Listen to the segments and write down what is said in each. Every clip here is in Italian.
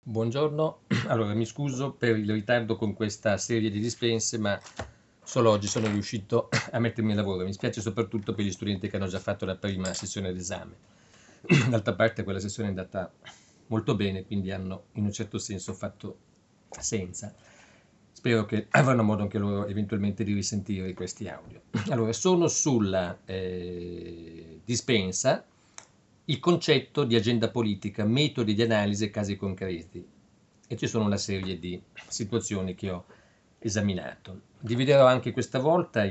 Buongiorno, allora mi scuso per il ritardo con questa serie di dispense, ma solo oggi sono riuscito a mettermi al lavoro. Mi spiace soprattutto per gli studenti che hanno già fatto la prima sessione d'esame. D'altra parte quella sessione è andata molto bene, quindi hanno in un certo senso fatto senza. Spero che avranno modo anche loro eventualmente di risentire questi audio. Allora, sono sulla dispensa il concetto di agenda politica, metodi di analisi e casi concreti. E ci sono una serie di situazioni che ho esaminato. Dividerò anche questa volta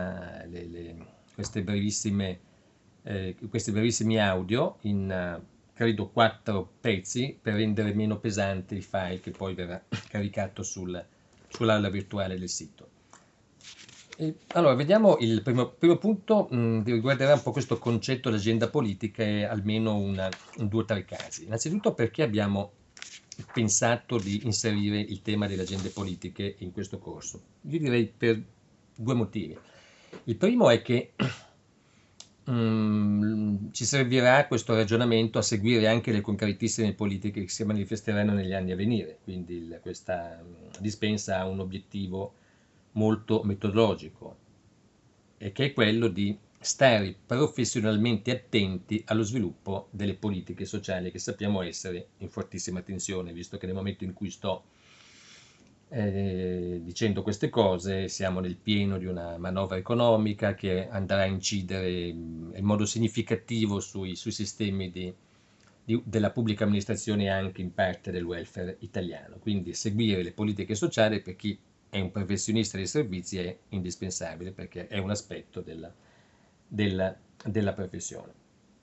questi brevissimi audio in credo 4 pezzi per rendere meno pesante il file che poi verrà caricato sull'aula virtuale del sito. Allora, vediamo il primo punto, riguarderà un po' questo concetto di agenda politica e almeno un 2 o 3 casi. Innanzitutto perché abbiamo pensato di inserire il tema delle agende politiche in questo corso? Io direi per 2 motivi. Il primo è che ci servirà questo ragionamento a seguire anche le concretissime politiche che si manifesteranno negli anni a venire, quindi questa dispensa ha un obiettivo molto metodologico e che è quello di stare professionalmente attenti allo sviluppo delle politiche sociali che sappiamo essere in fortissima tensione, visto che nel momento in cui sto dicendo queste cose siamo nel pieno di una manovra economica che andrà a incidere in modo significativo sui sistemi della pubblica amministrazione e anche in parte del welfare italiano. Quindi seguire le politiche sociali per chi è un professionista dei servizi è indispensabile perché è un aspetto della professione.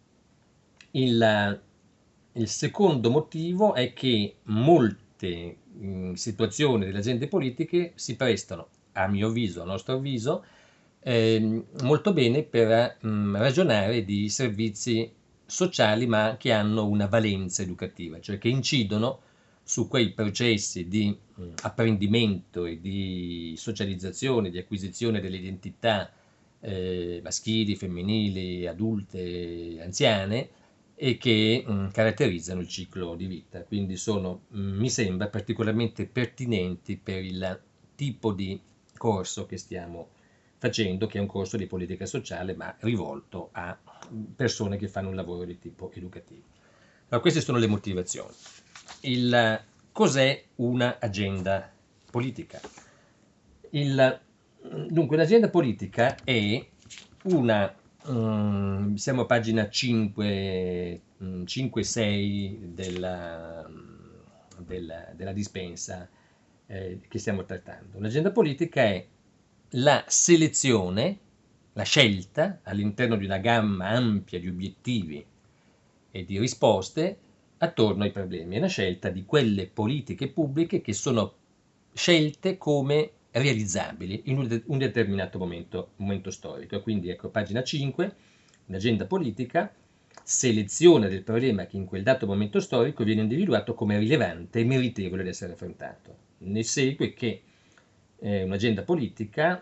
Il secondo motivo è che molte situazioni delle agende politiche si prestano, a mio avviso, a nostro avviso, molto bene per ragionare di servizi sociali ma che hanno una valenza educativa, cioè che incidono su quei processi di apprendimento e di socializzazione, di acquisizione delle identità maschili, femminili, adulte, anziane e che caratterizzano il ciclo di vita. Quindi sono, mi sembra, particolarmente pertinenti per il tipo di corso che stiamo facendo, che è un corso di politica sociale, ma rivolto a persone che fanno un lavoro di tipo educativo. Allora, queste sono le motivazioni. Cos'è una agenda politica? Dunque, un'agenda politica è una, siamo a pagina 5, 5-6 della dispensa che stiamo trattando. Un'agenda politica è la selezione, la scelta all'interno di una gamma ampia di obiettivi e di risposte attorno ai problemi. È una scelta di quelle politiche pubbliche che sono scelte come realizzabili in un determinato momento storico. Quindi ecco, pagina 5, un'agenda politica, selezione del problema che in quel dato momento storico viene individuato come rilevante e meritevole di essere affrontato. Ne segue che un'agenda politica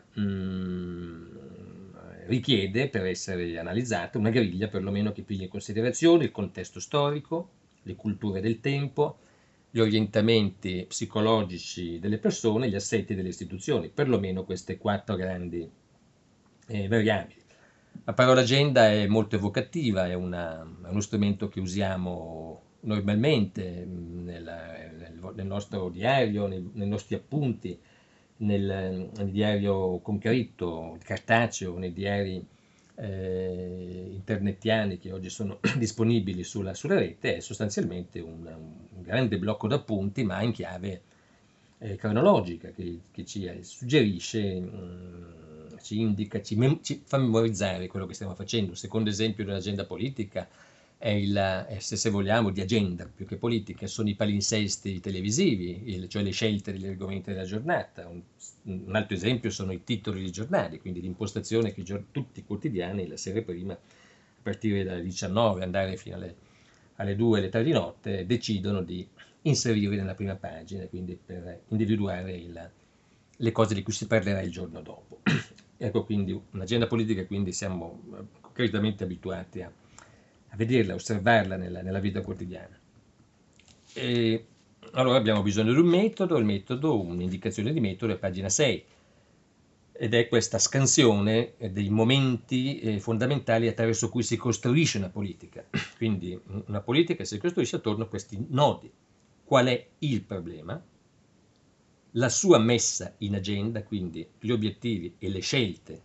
richiede, per essere analizzata, una griglia perlomeno che pigli in considerazione il contesto storico, le culture del tempo, gli orientamenti psicologici delle persone, gli assetti delle istituzioni, perlomeno queste 4 grandi variabili. La parola agenda è molto evocativa, è uno strumento che usiamo normalmente nel nostro diario, nei nostri appunti, nel diario concreto, cartaceo, nei diari internetiani che oggi sono disponibili sulla rete, è sostanzialmente un grande blocco d'appunti, ma in chiave cronologica che ci suggerisce, ci indica, ci fa memorizzare quello che stiamo facendo. Il secondo esempio dell'agenda politica è, se vogliamo, di agenda più che politica, sono i palinsesti televisivi, cioè le scelte degli argomenti della giornata. Un altro esempio sono i titoli di giornali, quindi l'impostazione che tutti i quotidiani la sera prima, a partire dalle 19, andare fino alle 2, alle 3 di notte, decidono di inserire nella prima pagina, quindi per individuare le cose di cui si parlerà il giorno dopo. Ecco, quindi un'agenda politica, quindi siamo concretamente abituati a vederla, a osservarla nella vita quotidiana. E Allora abbiamo bisogno di un metodo, un'indicazione di metodo è pagina 6, ed è questa scansione dei momenti fondamentali attraverso cui si costruisce una politica. Quindi una politica si costruisce attorno a questi nodi. Qual è il problema? La sua messa in agenda, quindi gli obiettivi e le scelte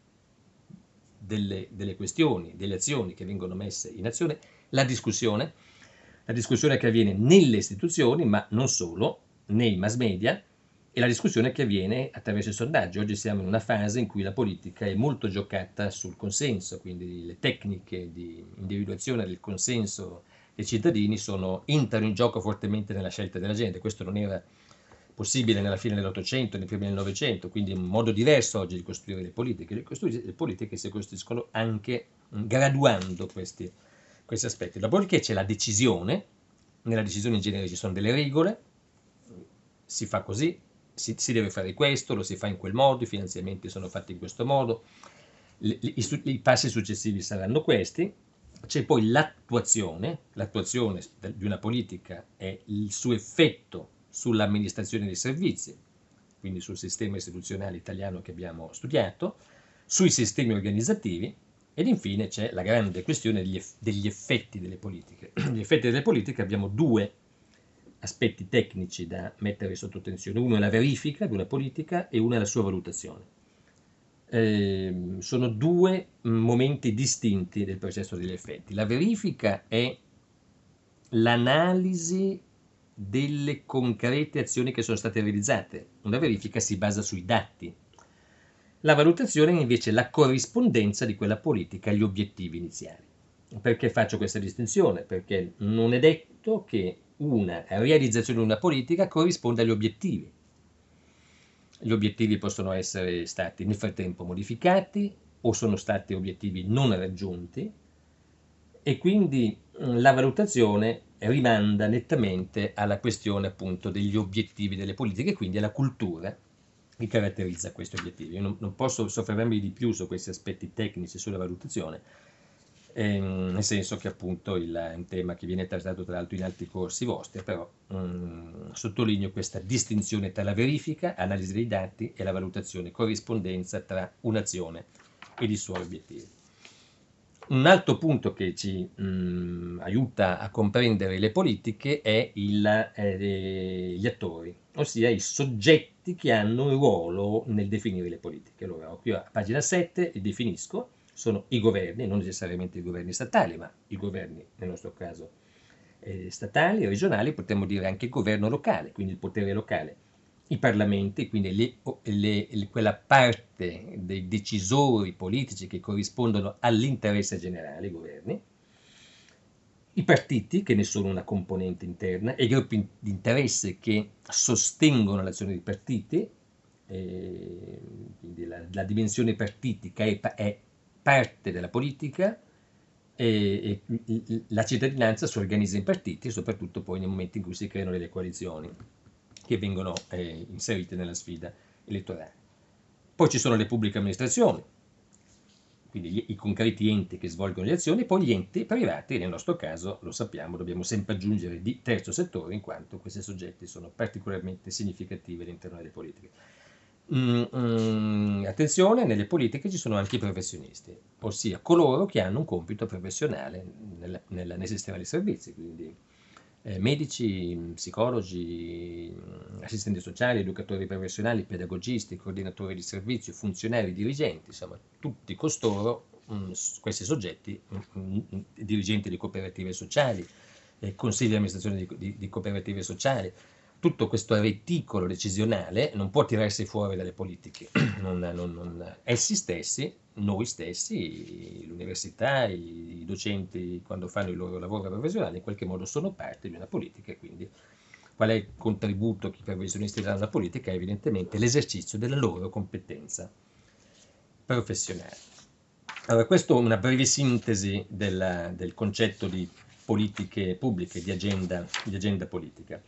delle questioni, delle azioni che vengono messe in azione, la discussione che avviene nelle istituzioni, ma non solo, nei mass media, e la discussione che avviene attraverso i sondaggi. Oggi siamo in una fase in cui la politica è molto giocata sul consenso, quindi le tecniche di individuazione del consenso dei cittadini entrano in gioco fortemente nella scelta della gente. Questo non era possibile nella fine dell'Ottocento, nei primi del Novecento, quindi è un modo diverso oggi di costruire le politiche. Le politiche si costruiscono anche graduando questi aspetti. Dopodiché c'è la decisione, nella decisione in genere ci sono delle regole, si fa così, si deve fare questo, lo si fa in quel modo, i finanziamenti sono fatti in questo modo, i passi successivi saranno questi. C'è poi l'attuazione di una politica è il suo effetto sull'amministrazione dei servizi, quindi sul sistema istituzionale italiano che abbiamo studiato, sui sistemi organizzativi, ed infine c'è la grande questione degli effetti delle politiche. Gli effetti delle politiche abbiamo due aspetti tecnici da mettere sotto tensione. Uno è la verifica di una politica e uno è la sua valutazione. Sono due momenti distinti del processo degli effetti. La verifica è l'analisi delle concrete azioni che sono state realizzate. Una verifica si basa sui dati. La valutazione è invece la corrispondenza di quella politica agli obiettivi iniziali. Perché faccio questa distinzione? Perché non è detto che una realizzazione di una politica corrisponda agli obiettivi. Gli obiettivi possono essere stati nel frattempo modificati o sono stati obiettivi non raggiunti, e quindi la valutazione rimanda nettamente alla questione appunto degli obiettivi delle politiche e quindi alla cultura che caratterizza questi obiettivi. Io non posso soffermarmi di più su questi aspetti tecnici sulla valutazione, nel senso che appunto è un tema che viene trattato tra l'altro in altri corsi vostri, però sottolineo questa distinzione tra la verifica, analisi dei dati, e la valutazione, corrispondenza tra un'azione ed i suoi obiettivi. Un altro punto che ci aiuta a comprendere le politiche è gli attori, ossia i soggetti che hanno un ruolo nel definire le politiche. Allora, qui a pagina 7 definisco, sono i governi, non necessariamente i governi statali, ma i governi, nel nostro caso, statali, regionali, potremmo dire anche il governo locale, quindi il potere locale, i parlamenti, quindi quella parte dei decisori politici che corrispondono all'interesse generale, i governi, i partiti, che ne sono una componente interna, e i gruppi di interesse che sostengono l'azione dei partiti, quindi la dimensione partitica è parte della politica, e la cittadinanza si organizza in partiti, soprattutto poi nei momenti in cui si creano delle coalizioni che vengono inserite nella sfida elettorale. Poi ci sono le pubbliche amministrazioni, quindi i concreti enti che svolgono le azioni, e poi gli enti privati, nel nostro caso, lo sappiamo, dobbiamo sempre aggiungere di terzo settore, in quanto questi soggetti sono particolarmente significativi all'interno delle politiche. Attenzione, nelle politiche ci sono anche i professionisti, ossia coloro che hanno un compito professionale nel sistema dei servizi, quindi medici, psicologi, assistenti sociali, educatori professionali, pedagogisti, coordinatori di servizio, funzionari, dirigenti, insomma tutti costoro, questi soggetti, dirigenti di cooperative sociali, consigli di amministrazione di cooperative sociali. Tutto questo reticolo decisionale non può tirarsi fuori dalle politiche. Essi stessi, noi stessi, l'università, i docenti, quando fanno il loro lavoro professionale, in qualche modo sono parte di una politica, e quindi qual è il contributo che i professionisti danno alla politica? È evidentemente l'esercizio della loro competenza professionale. Allora, questo è una breve sintesi del concetto di politiche pubbliche, di agenda politica.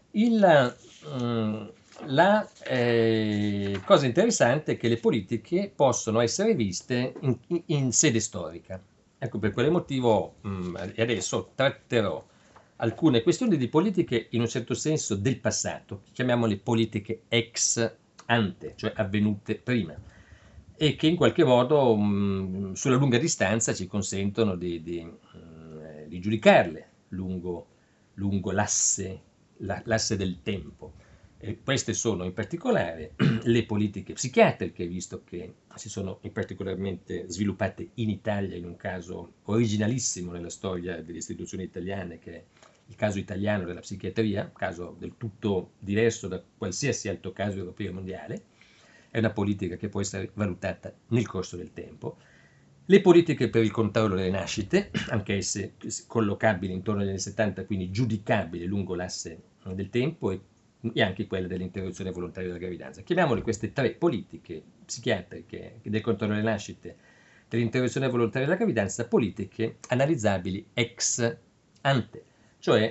La cosa interessante è che le politiche possono essere viste in sede storica. Ecco per quale motivo, e adesso tratterò alcune questioni di politiche in un certo senso del passato, chiamiamole politiche ex ante, cioè avvenute prima, e che in qualche modo sulla lunga distanza ci consentono di giudicarle lungo l'asse del tempo. E queste sono in particolare le politiche psichiatriche, visto che si sono in particolarmente sviluppate in Italia in un caso originalissimo nella storia delle istituzioni italiane, che è il caso italiano della psichiatria, un caso del tutto diverso da qualsiasi altro caso europeo e mondiale. È una politica che può essere valutata nel corso del tempo. Le politiche per il controllo delle nascite, anche esse collocabili intorno agli anni 70, quindi giudicabili lungo l'asse del tempo, e anche quelle dell'interruzione volontaria della gravidanza. Chiamiamole queste tre politiche psichiatriche del controllo delle nascite, dell'interruzione volontaria della gravidanza, politiche analizzabili ex ante, cioè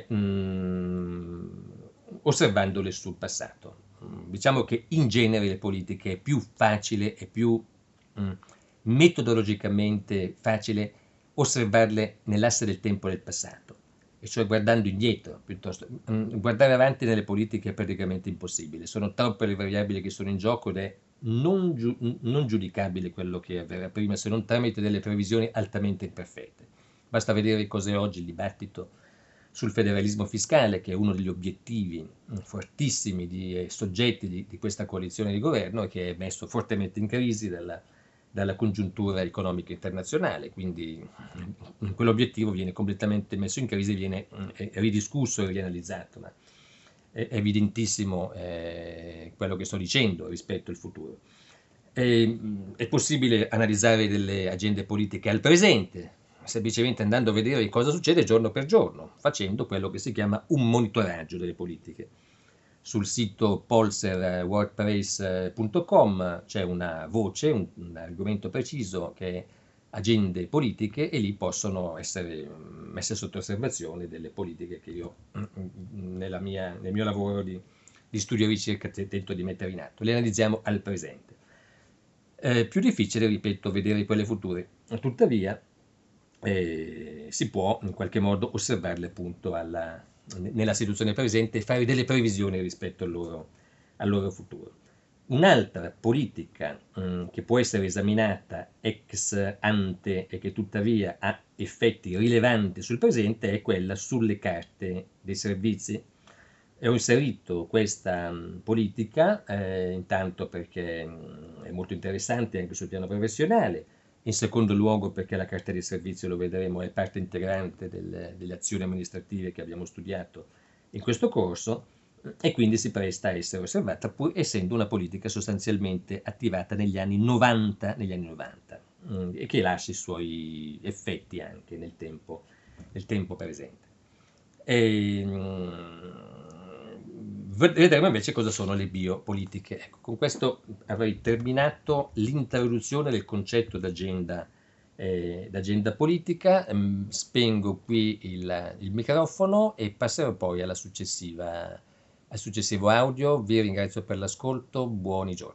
osservandole sul passato. Diciamo che in genere le politiche è più facile e più metodologicamente facile osservarle nell'asse del tempo del passato, e cioè guardando indietro piuttosto. Guardare avanti nelle politiche è praticamente impossibile, sono troppe le variabili che sono in gioco ed è non giudicabile quello che avverrà prima se non tramite delle previsioni altamente imperfette. Basta vedere cos'è oggi il dibattito sul federalismo fiscale, che è uno degli obiettivi fortissimi di soggetti di questa coalizione di governo e che è messo fortemente in crisi dalla congiuntura economica internazionale, quindi quell'obiettivo viene completamente messo in crisi, viene ridiscusso e rianalizzato, ma è evidentissimo quello che sto dicendo rispetto al futuro. È possibile analizzare delle agende politiche al presente, semplicemente andando a vedere cosa succede giorno per giorno, facendo quello che si chiama un monitoraggio delle politiche. Sul sito polserwordpress.com c'è una voce, un argomento preciso che è agende politiche, e lì possono essere messe sotto osservazione delle politiche che io nel mio lavoro di studio e ricerca tento di mettere in atto. Le analizziamo al presente. Più difficile, ripeto, vedere quelle future. Tuttavia, si può in qualche modo osservarle appunto nella situazione presente e fare delle previsioni rispetto al loro futuro. Un'altra politica che può essere esaminata ex ante e che tuttavia ha effetti rilevanti sul presente è quella sulle carte dei servizi. Ho inserito questa politica intanto perché è molto interessante anche sul piano professionale, in secondo luogo perché la carta di servizio, lo vedremo, è parte integrante delle azioni amministrative che abbiamo studiato in questo corso, e quindi si presta a essere osservata, pur essendo una politica sostanzialmente attivata negli anni 90, e che lascia i suoi effetti anche nel tempo presente. Vedremo invece cosa sono le biopolitiche. Ecco, con questo avrei terminato l'introduzione del concetto d'agenda politica. Spengo qui il microfono e passerò poi al successivo audio. Vi ringrazio per l'ascolto, buoni giorni.